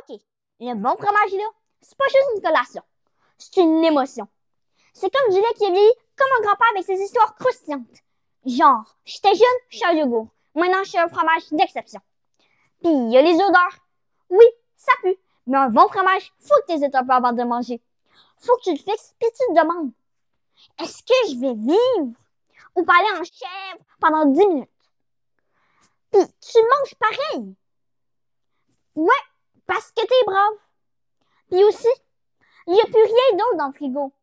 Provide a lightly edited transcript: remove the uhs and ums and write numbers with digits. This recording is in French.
OK, le bon fromage, là, c'est pas juste une collation. C'est une émotion. C'est comme du lait qui est vieilli, comme un grand-père avec ses histoires croustillantes. Genre, j'étais jeune, je suis un yogourt. Maintenant, je suis un fromage d'exception. Puis, il y a les odeurs. Oui, ça pue. Mais un bon fromage, faut que tu aies un peu avant de le manger. Faut que tu le fixes, puis tu te demandes, est-ce que je vais vivre ou parler en chèvre pendant 10 minutes? Puis, tu le manges pareil. Ouais, parce que t'es brave. Puis aussi, il n'y a plus rien d'autre dans le frigo.